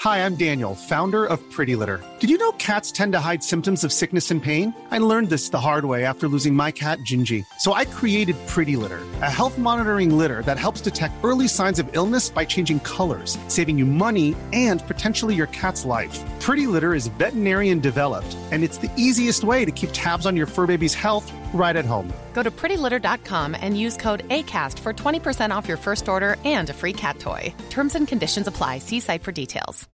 Hi, I'm Daniel, founder of Pretty Litter. Did you know cats tend to hide symptoms of sickness and pain? I learned this the hard way after losing my cat, Gingy. So I created Pretty Litter, a health monitoring litter that helps detect early signs of illness by changing colors, saving you money and potentially your cat's life. Pretty Litter is veterinarian developed, and it's the easiest way to keep tabs on your fur baby's health right at home. Go to prettylitter.com and use code ACAST for 20% off your first order and a free cat toy. Terms and conditions apply. See site for details.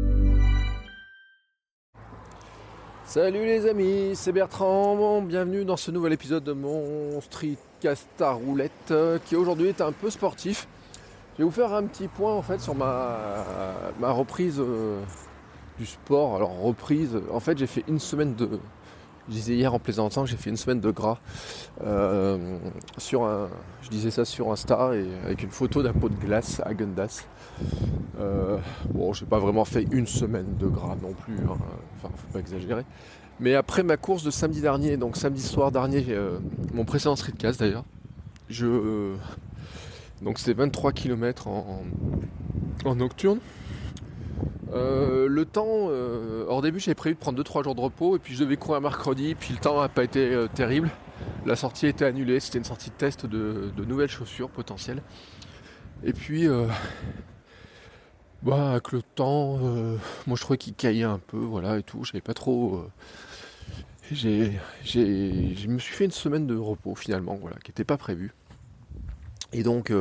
Salut les amis, c'est Bertrand, bon, bienvenue dans ce nouvel épisode de mon streetcast à roulette qui aujourd'hui est un peu sportif. Je vais vous faire un petit point en fait sur ma reprise du sport. Alors reprise, en fait j'ai fait une semaine de... Je disais hier en plaisantant que j'ai fait une semaine de gras je disais ça sur Insta et avec une photo d'un pot de glace à Gundas. Bon, j'ai pas vraiment fait une semaine de gras non plus, hein. Enfin faut pas exagérer. Mais après ma course de samedi dernier, donc samedi soir dernier, mon précédent streetcast d'ailleurs, donc c'est 23 km en nocturne. Le temps, au début j'avais prévu de prendre 2-3 jours de repos et puis je devais courir mercredi, puis le temps n'a pas été terrible. La sortie a été annulée, c'était une sortie de test de nouvelles chaussures potentielles. Et puis, avec le temps, moi je trouvais qu'il caillait un peu, voilà et tout, j'avais pas trop... Je me suis fait une semaine de repos finalement, voilà, qui n'était pas prévue. Et donc...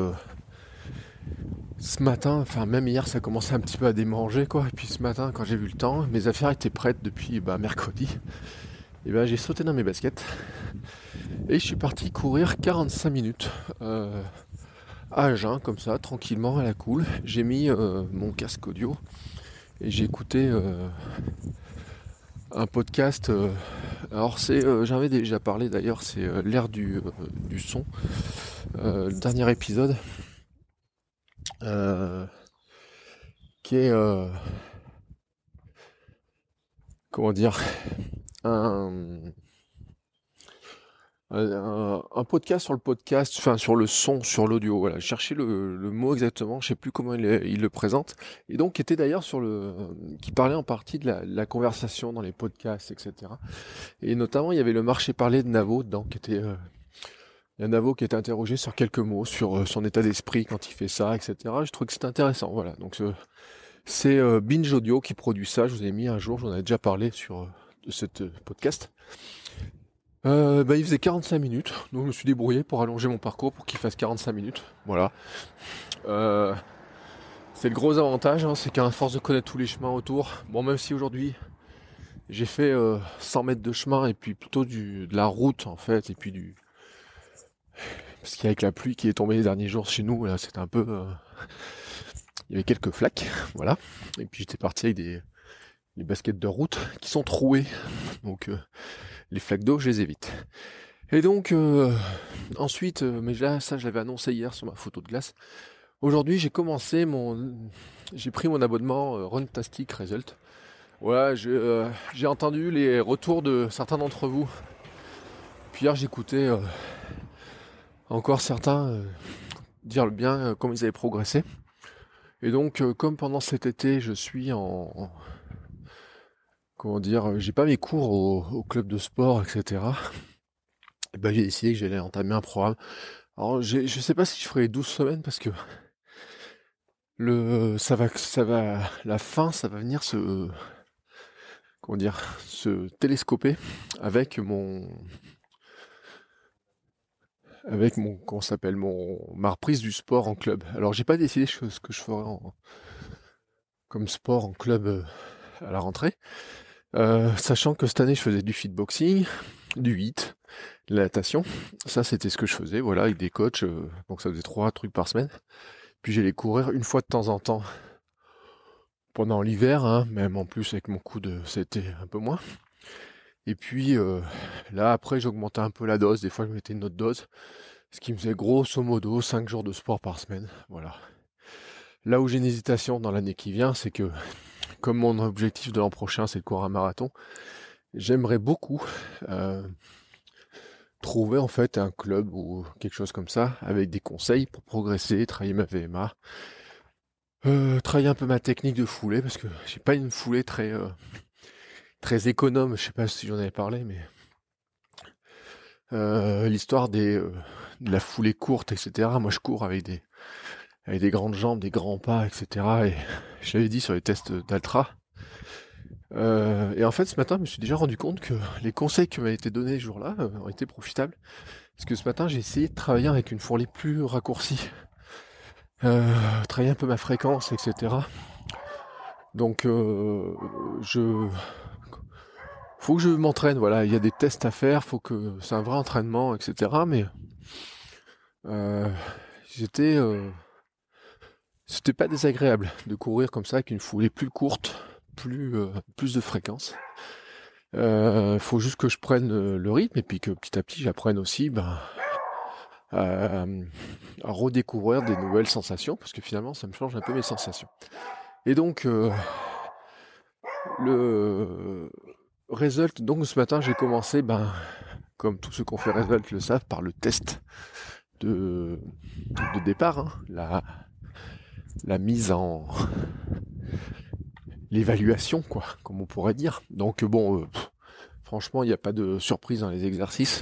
ce matin, enfin même hier ça commençait un petit peu à démanger quoi, et puis ce matin quand j'ai vu le temps, mes affaires étaient prêtes depuis mercredi, et j'ai sauté dans mes baskets et je suis parti courir 45 minutes à jeun comme ça, tranquillement à la cool. J'ai mis mon casque audio et j'ai écouté un podcast, alors j'en avais déjà parlé d'ailleurs, c'est l'ère du son, le dernier épisode. Qui est comment dire un podcast sur le podcast, enfin sur le son, sur l'audio, voilà, chercher le mot exactement, je sais plus comment il le présente, et donc qui était d'ailleurs qui parlait en partie de la conversation dans les podcasts, etc. Et notamment il y avait le marché parlé de Navo dedans, qui était il y a Navo qui était interrogé sur quelques mots, sur son état d'esprit quand il fait ça, etc. Je trouve que c'était intéressant, voilà. Donc c'est Binge Audio qui produit ça. Je vous ai mis un jour, j'en avais déjà parlé de cette podcast. Il faisait 45 minutes, donc je me suis débrouillé pour allonger mon parcours pour qu'il fasse 45 minutes. Voilà. C'est le gros avantage, hein, c'est qu'à force de connaître tous les chemins autour, bon même si aujourd'hui j'ai fait 100 mètres de chemin et puis plutôt de la route en fait, et puis parce qu'avec la pluie qui est tombée les derniers jours chez nous, là, c'était un peu... il y avait quelques flaques, voilà. Et puis j'étais parti avec des baskets de route qui sont trouées. Donc les flaques d'eau, je les évite. Et donc ensuite, mais là, ça je l'avais annoncé hier sur ma photo de glace. Aujourd'hui, j'ai pris mon abonnement Runtastic Result. Voilà, j'ai entendu les retours de certains d'entre vous. Puis hier, j'écoutais... encore certains dire le bien, comme ils avaient progressé. Et donc, comme pendant cet été, je suis j'ai pas mes cours au club de sport, etc. Et j'ai décidé que j'allais entamer un programme. Alors, je sais pas si je ferai 12 semaines parce que la fin, ça va venir se télescoper avec ma reprise du sport en club. Alors j'ai pas décidé ce que je ferai comme sport en club à la rentrée, sachant que cette année je faisais du fitboxing, du HIIT, de la natation. Ça c'était ce que je faisais, voilà, avec des coachs, donc ça faisait 3 trucs par semaine. Puis j'allais courir une fois de temps en temps pendant l'hiver, hein, même en plus avec mon coude c'était un peu moins. Et puis là après j'augmentais un peu la dose, des fois je mettais une autre dose, ce qui me faisait grosso modo 5 jours de sport par semaine, voilà. Là où j'ai une hésitation dans l'année qui vient, c'est que comme mon objectif de l'an prochain c'est de courir un marathon, j'aimerais beaucoup trouver en fait un club ou quelque chose comme ça, avec des conseils pour progresser, travailler ma VMA, Travailler un peu ma technique de foulée, parce que j'ai pas une foulée très économe, je sais pas si j'en avais parlé, mais l'histoire de la foulée courte, etc. Moi je cours avec des grandes jambes, des grands pas, etc. Et je l'avais dit sur les tests d'Altra. Et en fait ce matin je me suis déjà rendu compte que les conseils qui m'avaient été donnés ce jour-là ont été profitables. Parce que ce matin j'ai essayé de travailler avec une foulée plus raccourcie. Travailler un peu ma fréquence, etc. Donc faut que je m'entraîne, voilà, il y a des tests à faire, c'est un vrai entraînement, etc. Mais c'était pas désagréable de courir comme ça avec une foulée plus courte, plus de fréquence. Faut juste que je prenne le rythme et puis que petit à petit j'apprenne aussi à redécouvrir des nouvelles sensations, parce que finalement ça me change un peu mes sensations. Et donc le Result, donc ce matin j'ai commencé, comme tous ceux qui ont fait Result le savent, par le test de départ, hein, la mise en l'évaluation, quoi, comme on pourrait dire. Donc bon, franchement il n'y a pas de surprise dans les exercices.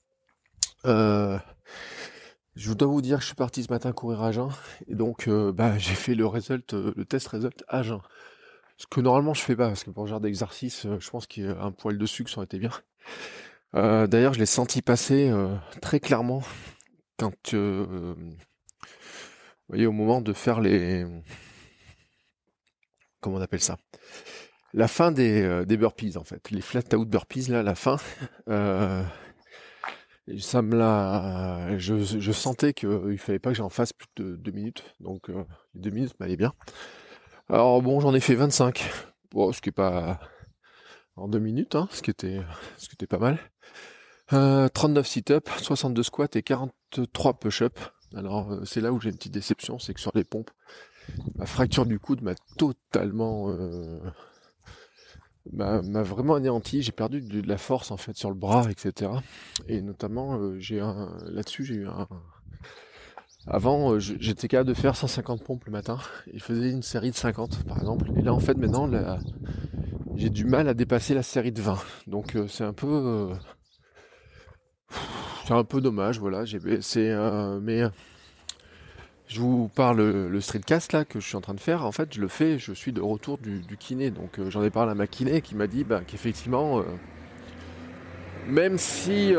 Je dois vous dire que je suis parti ce matin courir à jeun, et donc j'ai fait le test Result à jeun. Ce que normalement je fais pas, parce que pour ce genre d'exercice, je pense qu'un poil de sucre ça aurait été bien. D'ailleurs, je l'ai senti passer très clairement quand, vous voyez, au moment de faire comment on appelle ça ? La fin des burpees, en fait. Les flat out burpees, là, la fin. Ça me l'a... Je sentais qu'il fallait pas que j'en fasse plus de 2 minutes. Donc, les 2 minutes m'allaient bien. Alors bon, j'en ai fait 25. Bon, ce qui est pas en 2 minutes, hein, ce qui était pas mal. 39 sit-ups, 62 squats et 43 push-ups. Alors c'est là où j'ai une petite déception, c'est que sur les pompes, ma fracture du coude m'a totalement m'a vraiment anéanti. J'ai perdu de la force en fait sur le bras, etc. Et notamment là-dessus j'ai eu un... Avant, j'étais capable de faire 150 pompes le matin, et je faisais une série de 50 par exemple, et là en fait maintenant j'ai du mal à dépasser la série de 20, donc c'est un peu dommage, voilà. Mais je vous parle le streetcast là que je suis en train de faire, en fait je suis de retour du kiné, donc j'en ai parlé à ma kiné qui m'a dit qu'effectivement même si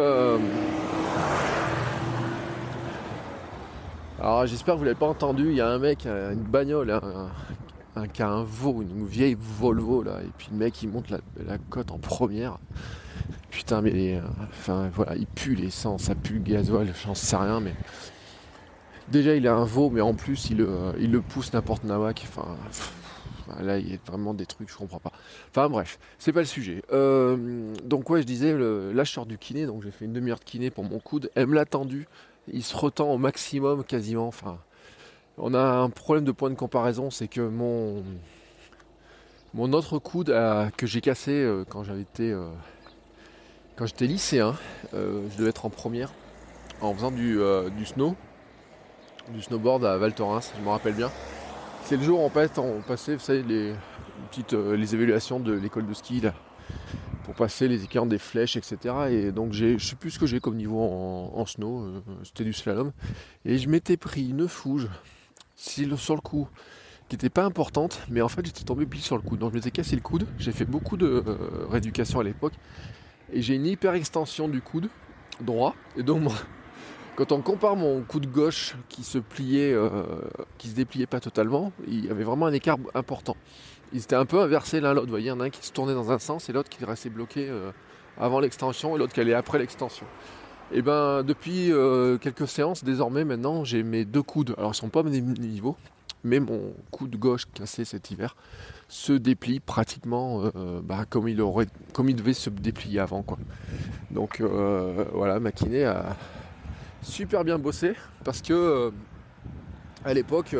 alors j'espère que vous l'avez pas entendu, il y a un mec, une bagnole, qui a un veau, une vieille Volvo là, et puis le mec il monte la côte en première. Putain mais voilà, il pue l'essence, ça pue le gasoil, j'en sais rien, mais déjà il a un veau, mais en plus il le pousse n'importe nawak, là il y a vraiment des trucs je comprends pas. Enfin bref, c'est pas le sujet. Donc ouais, je disais, là je sors du kiné, donc j'ai fait une demi-heure de kiné pour mon coude, elle me l'a tendu. Il se retend au maximum quasiment. Enfin, on a un problème de point de comparaison, c'est que mon autre coude que j'ai cassé quand j'étais lycéen, je devais être en première, en faisant du snowboard à Val Thorens, je me rappelle bien. C'est le jour en fait on passait, vous savez, les évaluations de l'école de ski là, pour passer les écarts des flèches, etc. Et donc je sais plus ce que j'ai comme niveau en snow, c'était du slalom. Et je m'étais pris une fouge sur le coup, qui n'était pas importante, mais en fait j'étais tombé pile sur le coude. Donc je m'étais cassé le coude, j'ai fait beaucoup de rééducation à l'époque, et j'ai une hyper extension du coude droit. Et donc quand on compare mon coude gauche qui se dépliait pas totalement, il y avait vraiment un écart important. Ils étaient un peu inversés l'un l'autre, vous voyez, il y en a un qui se tournait dans un sens et l'autre qui restait bloqué avant l'extension et l'autre qui allait après l'extension. Et depuis quelques séances, désormais maintenant, j'ai mes 2 coudes. Alors ils sont pas au même niveau, mais mon coude gauche cassé cet hiver se déplie pratiquement comme il devait se déplier avant, quoi. Donc voilà, ma kiné a super bien bossé, parce que à l'époque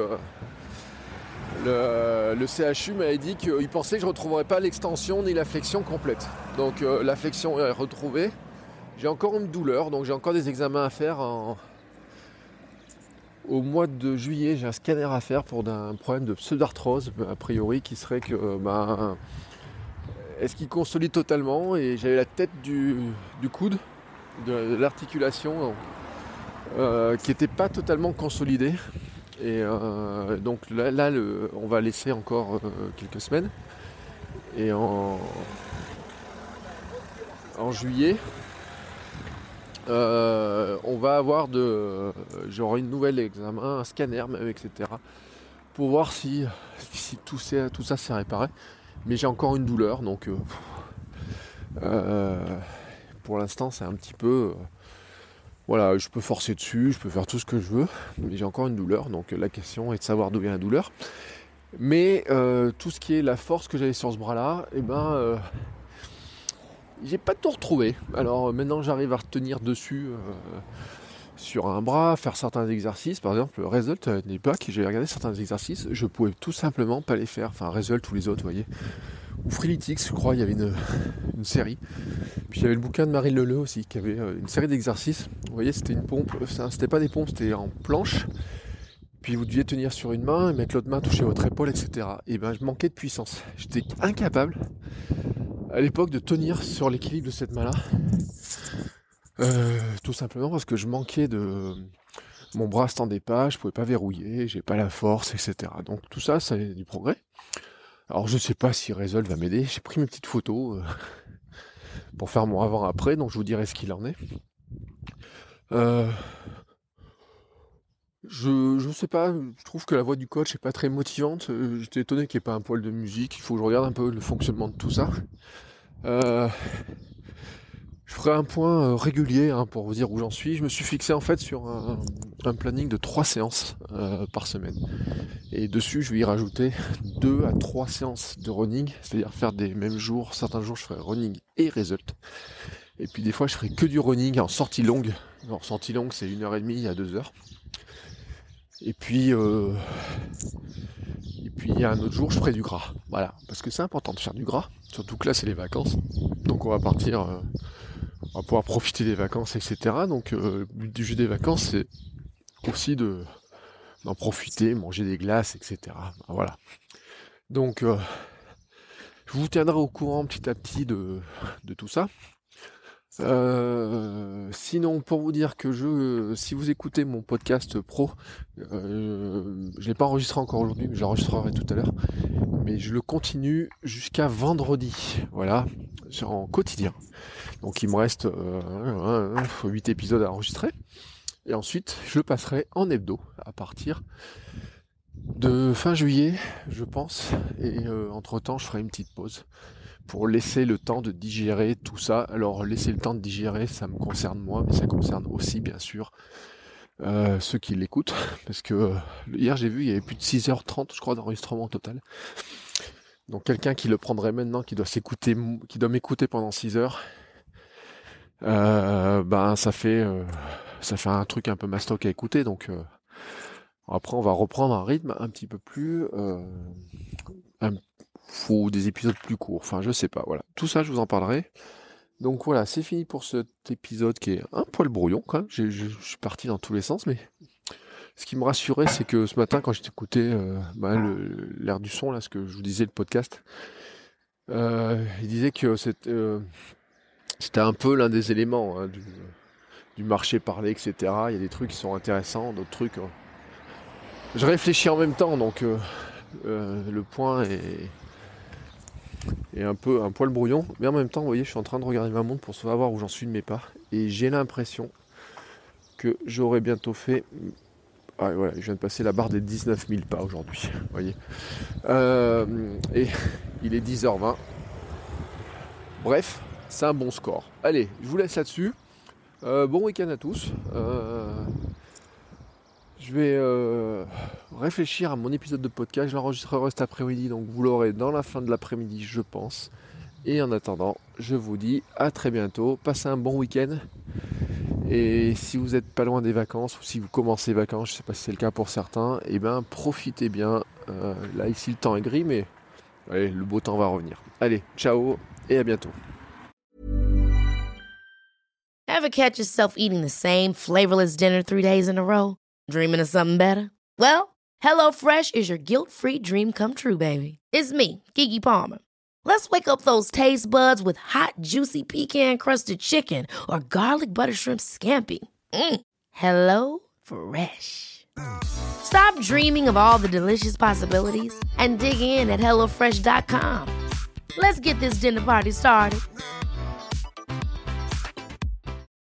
le CHU m'avait dit qu'il pensait que je ne retrouverais pas l'extension ni la flexion complète. Donc la flexion est retrouvée. J'ai encore une douleur, donc j'ai encore des examens à faire au mois de juillet, j'ai un scanner à faire pour un problème de pseudarthrose, a priori, qui serait que est-ce qu'il consolide totalement, et j'avais la tête du coude, de l'articulation, qui n'était pas totalement consolidée. Et donc là on va laisser encore quelques semaines. Et en juillet, on va avoir j'aurai une nouvelle examen, un scanner même, etc. pour voir si tout ça s'est réparé. Mais j'ai encore une douleur, donc pour l'instant c'est un petit peu... voilà, je peux forcer dessus, je peux faire tout ce que je veux, mais j'ai encore une douleur, donc la question est de savoir d'où vient la douleur. Mais tout ce qui est la force que j'avais sur ce bras-là, j'ai pas tout retrouvé. Alors maintenant j'arrive à retenir dessus sur un bras, faire certains exercices. Par exemple, le Result, à une époque, j'ai regardé certains exercices, je pouvais tout simplement pas les faire. Enfin, Result ou les autres, vous voyez. Ou Freeletics, je crois, il y avait une série. Puis il y avait le bouquin de Marie Leleu aussi, qui avait une série d'exercices. Vous voyez, c'était une pompe, c'était pas des pompes, c'était en planche. Puis vous deviez tenir sur une main et mettre l'autre main toucher votre épaule, etc. Et je manquais de puissance. J'étais incapable à l'époque de tenir sur l'équilibre de cette main-là. Tout simplement parce que je manquais de... Mon bras se tendait pas, je pouvais pas verrouiller, j'ai pas la force, etc. Donc tout ça, c'est du progrès. Alors je sais pas si Result va m'aider. J'ai pris mes petites photos pour faire mon avant-après, donc je vous dirai ce qu'il en est. Je sais pas, je trouve que la voix du coach est pas très motivante. J'étais étonné qu'il n'y ait pas un poil de musique. Il faut que je regarde un peu le fonctionnement de tout ça. Je ferai un point régulier pour vous dire où j'en suis. Je me suis fixé en fait sur un planning de 3 séances par semaine. Et dessus, je vais y rajouter 2 à 3 séances de running, c'est-à-dire faire des mêmes jours. Certains jours, je ferai running et Result. Et puis des fois, je ferai que du running en sortie longue. Alors, sortie longue, c'est 1h30 à 2h. Et puis il y a un autre jour, je ferai du gras. Voilà, parce que c'est important de faire du gras. Surtout que là, c'est les vacances. Donc on va partir, on va pouvoir profiter des vacances, etc. Donc le but du jeu des vacances, c'est aussi d'en profiter, manger des glaces, etc. Voilà. Donc je vous tiendrai au courant petit à petit de tout ça. Sinon, pour vous dire que si vous écoutez mon podcast pro, je l'ai pas enregistré encore aujourd'hui, mais je l'enregistrerai tout à l'heure. Mais je le continue jusqu'à vendredi, voilà, en quotidien. Donc il me reste 8 épisodes à enregistrer. Et ensuite, je le passerai en hebdo à partir de fin juillet, je pense. Et entre-temps, je ferai une petite pause pour laisser le temps de digérer tout ça. Alors laisser le temps de digérer, ça me concerne moi, mais ça concerne aussi bien sûr ceux qui l'écoutent, parce que hier j'ai vu, il y avait plus de 6h30 je crois d'enregistrement total. Donc quelqu'un qui le prendrait maintenant, qui doit m'écouter pendant 6 heures, ça fait un truc un peu mastoc à écouter. Donc après on va reprendre un rythme un petit peu plus faut des épisodes plus courts, enfin je sais pas, voilà. Tout ça je vous en parlerai. Donc voilà, c'est fini pour cet épisode qui est un poil brouillon quand même. Je suis parti dans tous les sens, mais ce qui me rassurait, c'est que ce matin quand j'écoutais l'air du son, là, ce que je vous disais, le podcast, il disait que c'était un peu l'un des éléments du marché parlé, etc. Il y a des trucs qui sont intéressants, d'autres trucs... Je réfléchis en même temps, donc le point est un poil brouillon, mais en même temps, vous voyez, je suis en train de regarder ma montre pour savoir où j'en suis de mes pas, et j'ai l'impression que j'aurai bientôt fait... Ah voilà, je viens de passer la barre des 19 000 pas aujourd'hui, vous voyez. Et il est 10h20. Bref, c'est un bon score. Allez, je vous laisse là-dessus. Bon week-end à tous. Je vais réfléchir à mon épisode de podcast. Je l'enregistrerai cet après-midi, donc vous l'aurez dans la fin de l'après-midi, je pense. Et en attendant, je vous dis à très bientôt. Passez un bon week-end. Et si vous n'êtes pas loin des vacances, ou si vous commencez les vacances, je ne sais pas si c'est le cas pour certains, profitez bien. Là, ici, le temps est gris, mais allez, le beau temps va revenir. Allez, ciao et à bientôt. Ever catch yourself eating the same flavorless dinner 3 days in a row? Dreaming of something better? Well, HelloFresh is your guilt-free dream come true, baby. It's me, Keke Palmer. Let's wake up those taste buds with hot, juicy pecan-crusted chicken or garlic butter shrimp scampi. Hello Fresh. Stop dreaming of all the delicious possibilities and dig in at HelloFresh.com. Let's get this dinner party started.